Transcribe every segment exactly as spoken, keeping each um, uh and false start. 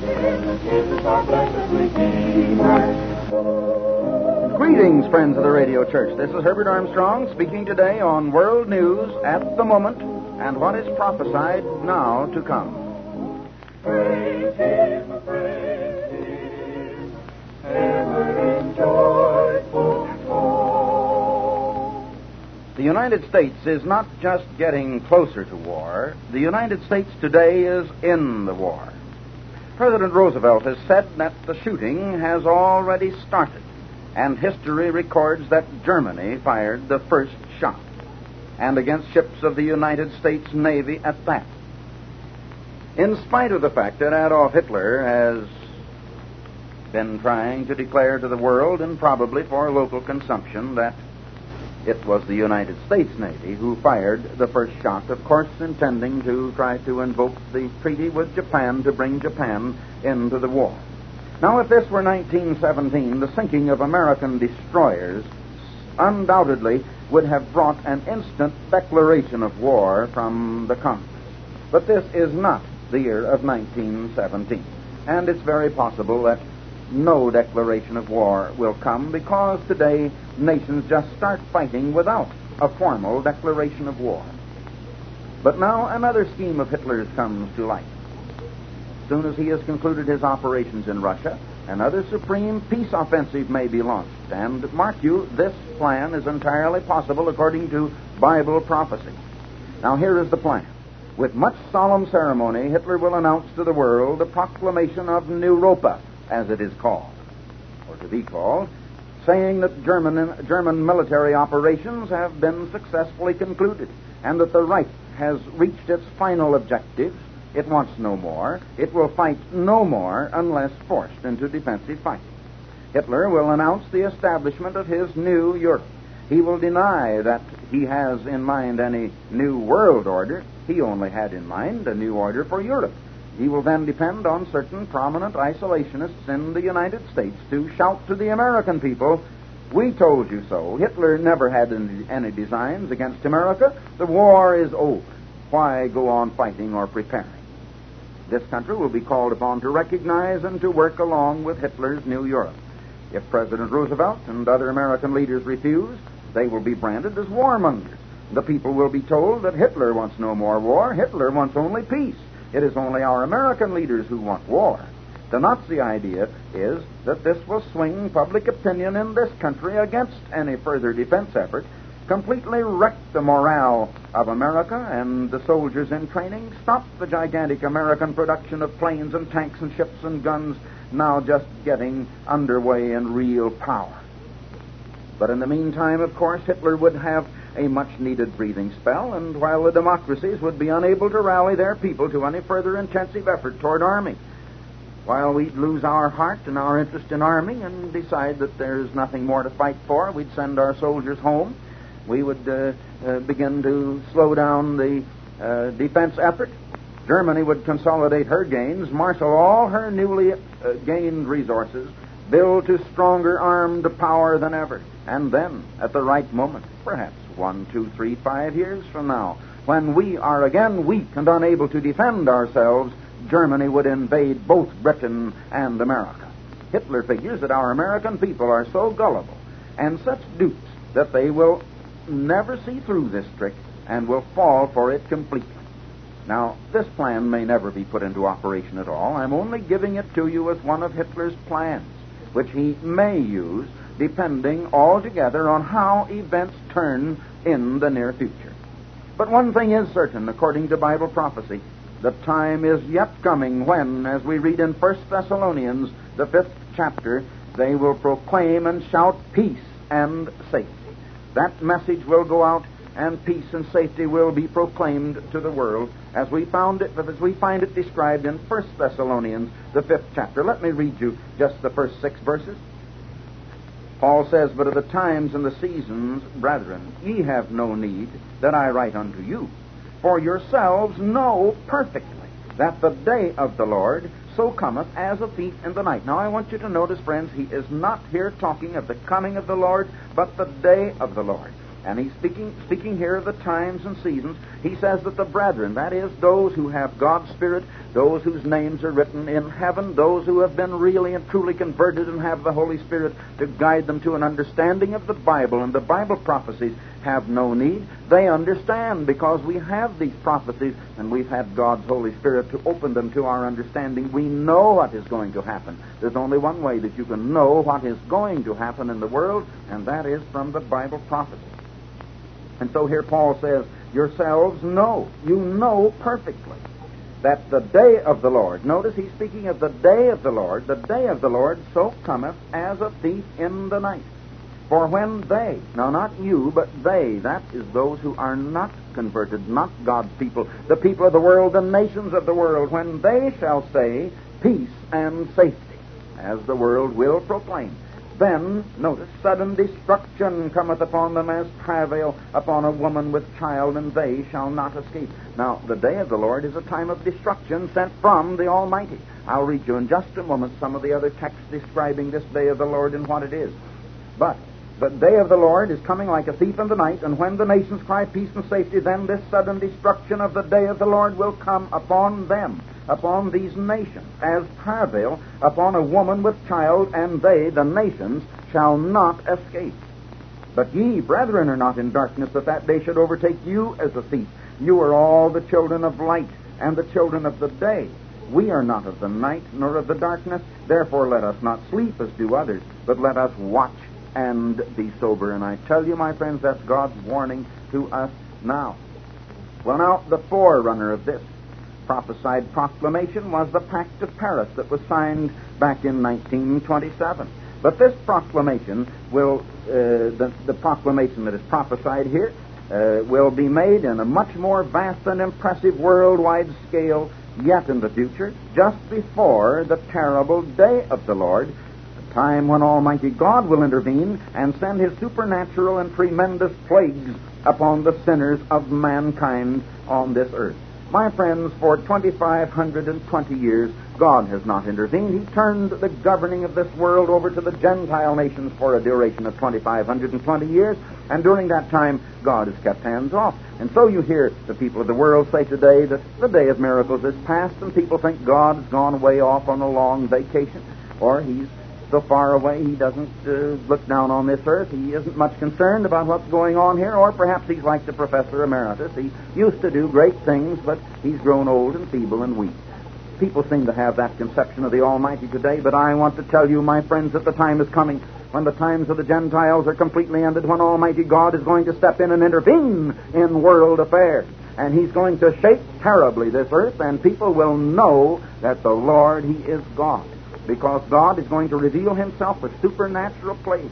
Jesus our blessed Redeemer. Greetings, friends of the Radio Church. This is Herbert Armstrong speaking today on World News at the Moment and what is prophesied now to come. Praise Him, praise Him, ever in joyful song. The United States is not just getting closer to war. The United States today is in the war. President Roosevelt has said that the shooting has already started, and history records that Germany fired the first shot, and against ships of the United States Navy at that. In spite of the fact that Adolf Hitler has been trying to declare to the world, and probably for local consumption, that it was the United States Navy who fired the first shot, of course intending to try to invoke the treaty with Japan to bring Japan into the war. Now, if this were nineteen seventeen, the sinking of American destroyers undoubtedly would have brought an instant declaration of war from the Congress. But this is not the year of nineteen seventeen, and it's very possible that no declaration of war will come, because today nations just start fighting without a formal declaration of war. But now another scheme of Hitler's comes to light. As soon as he has concluded his operations in Russia, another supreme peace offensive may be launched. And mark you, this plan is entirely possible according to Bible prophecy. Now here is the plan. With much solemn ceremony, Hitler will announce to the world the proclamation of Europa, as it is called, or to be called, saying that German, German military operations have been successfully concluded, and that the Reich has reached its final objectives. It wants no more. It will fight no more unless forced into defensive fighting. Hitler will announce the establishment of his new Europe. He will deny that he has in mind any new world order. He only had in mind a new order for Europe. He will then depend on certain prominent isolationists in the United States to shout to the American people, "We told you so. Hitler never had any, any designs against America. The war is over. Why go on fighting or preparing?" This country will be called upon to recognize and to work along with Hitler's New Europe. If President Roosevelt and other American leaders refuse, they will be branded as warmongers. The people will be told that Hitler wants no more war. Hitler wants only peace. It is only our American leaders who want war. The Nazi idea is that this will swing public opinion in this country against any further defense effort, completely wreck the morale of America and the soldiers in training, stop the gigantic American production of planes and tanks and ships and guns, now just getting underway in real power. But in the meantime, of course, Hitler would have a much-needed breathing spell, and while the democracies would be unable to rally their people to any further intensive effort toward arming, while we'd lose our heart and our interest in arming and decide that there's nothing more to fight for, we'd send our soldiers home. We would uh, uh, begin to slow down the uh, defense effort. Germany would consolidate her gains, marshal all her newly uh, gained resources, build to stronger armed power than ever. And then, at the right moment, perhaps one, two, three, five years from now, when we are again weak and unable to defend ourselves, Germany would invade both Britain and America. Hitler figures that our American people are so gullible and such dupes that they will never see through this trick and will fall for it completely. Now, this plan may never be put into operation at all. I'm only giving it to you as one of Hitler's plans, which he may use depending altogether on how events turn in the near future. But one thing is certain, according to Bible prophecy, the time is yet coming when, as we read in First Thessalonians, the fifth chapter, they will proclaim and shout peace and safety. That message will go out, and peace and safety will be proclaimed to the world, as we found it, as we find it described in First Thessalonians, the fifth chapter. Let me read you just the first six verses. Paul says, "But of the times and the seasons, brethren, ye have no need that I write unto you. For yourselves know perfectly that the day of the Lord so cometh as a thief in the night." Now I want you to notice, friends, he is not here talking of the coming of the Lord, but the day of the Lord. And he's speaking speaking here of the times and seasons. He says that the brethren, that is, those who have God's Spirit, those whose names are written in heaven, those who have been really and truly converted and have the Holy Spirit to guide them to an understanding of the Bible and the Bible prophecies, have no need. They understand because we have these prophecies and we've had God's Holy Spirit to open them to our understanding. We know what is going to happen. There's only one way that you can know what is going to happen in the world, and that is from the Bible prophecy. And so here Paul says, yourselves know, you know perfectly, that the day of the Lord, notice he's speaking of the day of the Lord, the day of the Lord so cometh as a thief in the night. For when they, now not you, but they, that is those who are not converted, not God's people, the people of the world, the nations of the world, when they shall say peace and safety, as the world will proclaim, then, notice, sudden destruction cometh upon them as travail upon a woman with child, and they shall not escape. Now, the day of the Lord is a time of destruction sent from the Almighty. I'll read you in just a moment some of the other texts describing this day of the Lord and what it is. But the day of the Lord is coming like a thief in the night, and when the nations cry peace and safety, then this sudden destruction of the day of the Lord will come upon them, upon these nations, as travail upon a woman with child, and they, the nations, shall not escape. But ye, brethren, are not in darkness, that that day should overtake you as a thief. You are all the children of light, and the children of the day. We are not of the night, nor of the darkness. Therefore let us not sleep as do others, but let us watch and be sober. And I tell you, my friends, that's God's warning to us now. Well, now, the forerunner of this prophesied proclamation was the Pact of Paris that was signed back in nineteen twenty-seven. But this proclamation will, uh, the, the proclamation that is prophesied here, uh, will be made in a much more vast and impressive worldwide scale yet in the future, just before the terrible day of the Lord, the time when Almighty God will intervene and send His supernatural and tremendous plagues upon the sinners of mankind on this earth. My friends, for twenty-five hundred twenty years, God has not intervened. He turned the governing of this world over to the Gentile nations for a duration of twenty-five hundred twenty years, and during that time, God has kept hands off. And so you hear the people of the world say today that the day of miracles is past, and people think God has gone way off on a long vacation, or He's so far away He doesn't uh, look down on this earth. He isn't much concerned about what's going on here, or perhaps He's like the Professor Emeritus. He used to do great things, but He's grown old and feeble and weak. People seem to have that conception of the Almighty today, but I want to tell you, my friends, that the time is coming when the times of the Gentiles are completely ended, when Almighty God is going to step in and intervene in world affairs. And He's going to shake terribly this earth, and people will know that the Lord, He is God, because God is going to reveal Himself with supernatural plagues.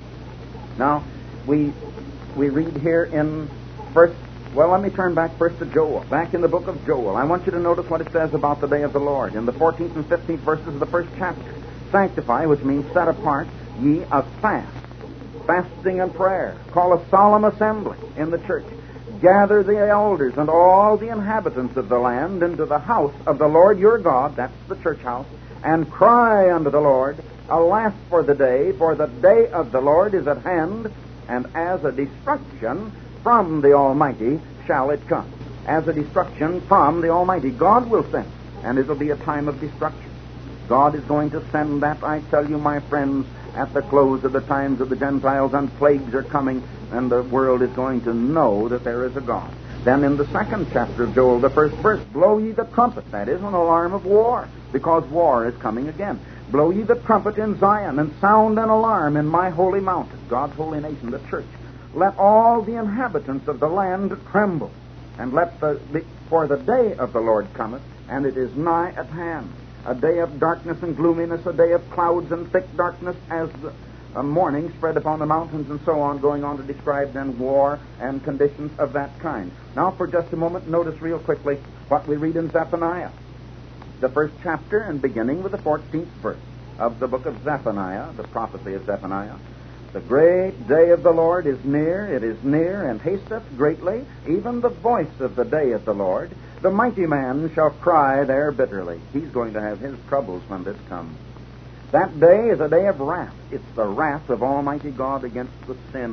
Now, we we read here in first, well, let me turn back first to Joel. Back in the book of Joel, I want you to notice what it says about the day of the Lord. In the fourteenth and fifteenth verses of the first chapter, sanctify, which means set apart, ye a fast, fasting and prayer. Call a solemn assembly in the church. Gather the elders and all the inhabitants of the land into the house of the Lord your God, that's the church house, and cry unto the Lord, alas for the day, for the day of the Lord is at hand, and as a destruction from the Almighty shall it come. As a destruction from the Almighty. God will send, and it will be a time of destruction. God is going to send that, I tell you, my friends, at the close of the times of the Gentiles, and plagues are coming, and the world is going to know that there is a God. Then in the second chapter of Joel, the first verse, blow ye the trumpet, that is an alarm of war, because war is coming again. Blow ye the trumpet in Zion, and sound an alarm in my holy mountain, God's holy nation, the church. Let all the inhabitants of the land tremble, and let the, the for the day of the Lord cometh, and it is nigh at hand. A day of darkness and gloominess, a day of clouds and thick darkness, as the a morning spread upon the mountains, and so on, going on to describe then war and conditions of that kind. Now, for just a moment, notice real quickly what we read in Zephaniah, the first chapter, and beginning with the fourteenth verse of the book of Zephaniah, the prophecy of Zephaniah. The great day of the Lord is near, it is near, and hasteth greatly, even the voice of the day of the Lord. The mighty man shall cry there bitterly. He's going to have his troubles when this comes. That day is a day of wrath. It's the wrath of Almighty God against the sins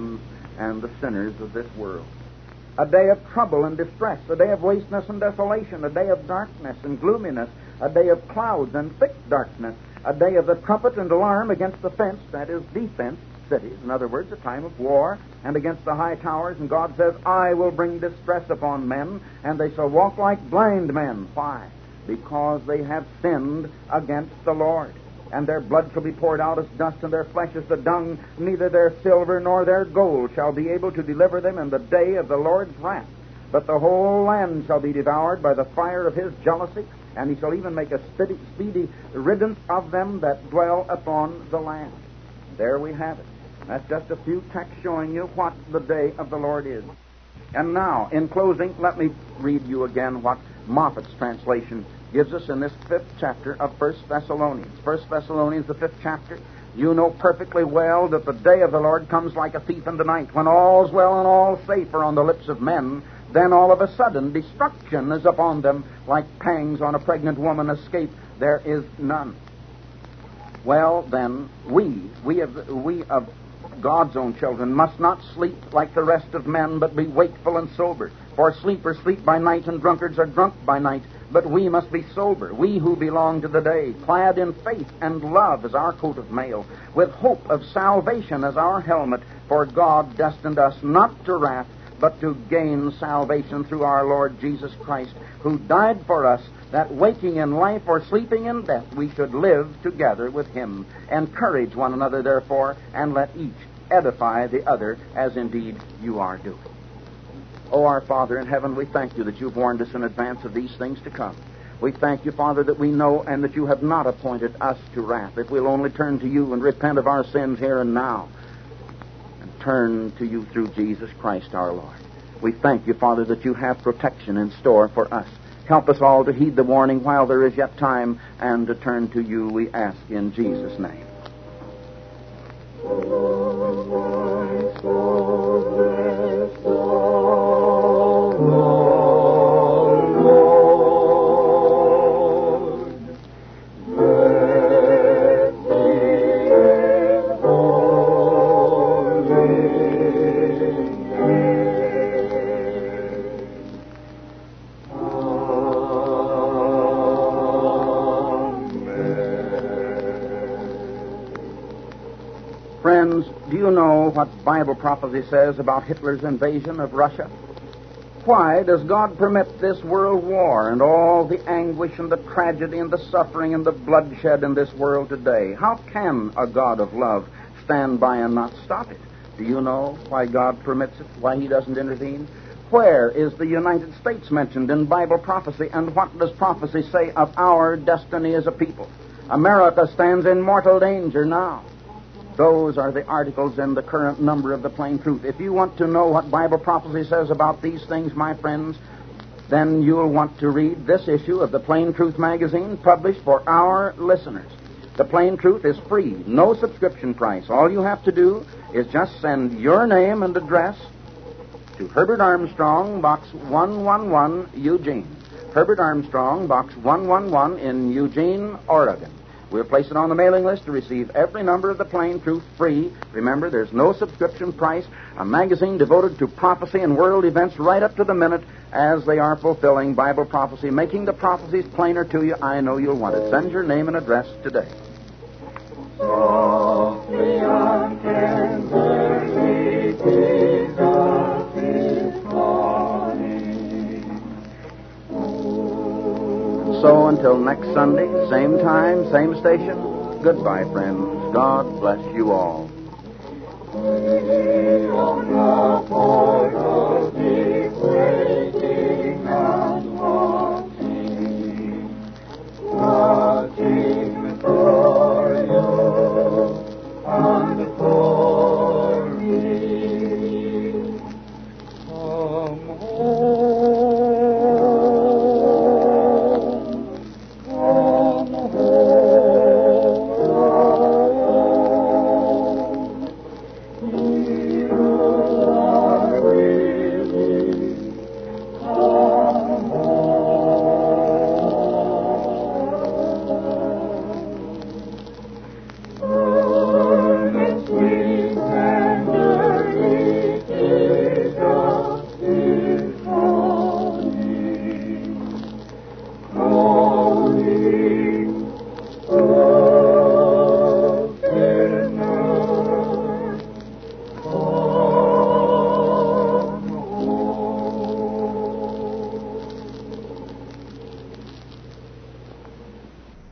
and the sinners of this world. A day of trouble and distress, a day of wasteness and desolation, a day of darkness and gloominess, a day of clouds and thick darkness, a day of the trumpet and alarm against the fenced, that is, defenced cities. In other words, a time of war, and against the high towers. And God says, I will bring distress upon men, and they shall walk like blind men. Why? Because they have sinned against the Lord. And their blood shall be poured out as dust, and their flesh as the dung. Neither their silver nor their gold shall be able to deliver them in the day of the Lord's wrath. But the whole land shall be devoured by the fire of his jealousy, and he shall even make a speedy, speedy riddance of them that dwell upon the land. There we have it. That's just a few texts showing you what the day of the Lord is. And now, in closing, let me read you again what Moffat's translation gives us in this fifth chapter of First Thessalonians. First Thessalonians, the fifth chapter. You know perfectly well that the day of the Lord comes like a thief in the night, when all's well and all safe are on the lips of men. Then all of a sudden destruction is upon them, like pangs on a pregnant woman. Escape there is none. Well, then, we, we of, we of God's own children, must not sleep like the rest of men, but be wakeful and sober. For sleepers sleep by night, and drunkards are drunk by night. But we must be sober, we who belong to the day, clad in faith and love as our coat of mail, with hope of salvation as our helmet. For God destined us not to wrath, but to gain salvation through our Lord Jesus Christ, who died for us, that waking in life or sleeping in death, we should live together with him. Encourage one another, therefore, and let each edify the other, as indeed you are doing. O our Father in heaven, we thank you that you've warned us in advance of these things to come. We thank you, Father, that we know and that you have not appointed us to wrath, if we'll only turn to you and repent of our sins here and now, and turn to you through Jesus Christ our Lord. We thank you, Father, that you have protection in store for us. Help us all to heed the warning while there is yet time, and to turn to you, we ask in Jesus' name. Friends, do you know what Bible prophecy says about Hitler's invasion of Russia? Why does God permit this world war and all the anguish and the tragedy and the suffering and the bloodshed in this world today? How can a God of love stand by and not stop it? Do you know why God permits it, why he doesn't intervene? Where is the United States mentioned in Bible prophecy, and what does prophecy say of our destiny as a people? America stands in mortal danger now. Those are the articles in the current number of the Plain Truth. If you want to know what Bible prophecy says about these things, my friends, then you'll want to read this issue of the Plain Truth magazine, published for our listeners. The Plain Truth is free, no subscription price. All you have to do is just send your name and address to Herbert Armstrong, Box one one one, Eugene. Herbert Armstrong, Box one one one in Eugene, Oregon. We'll place it on the mailing list to receive every number of the Plain Truth free. Remember, there's no subscription price. A magazine devoted to prophecy and world events right up to the minute as they are fulfilling Bible prophecy, making the prophecies plainer to you. I know you'll want it. Send your name and address today. Softly on tenderly Jesus is calling. So until next Sunday, same time, same station, goodbye, friends. God bless you all. We on the portals be praised.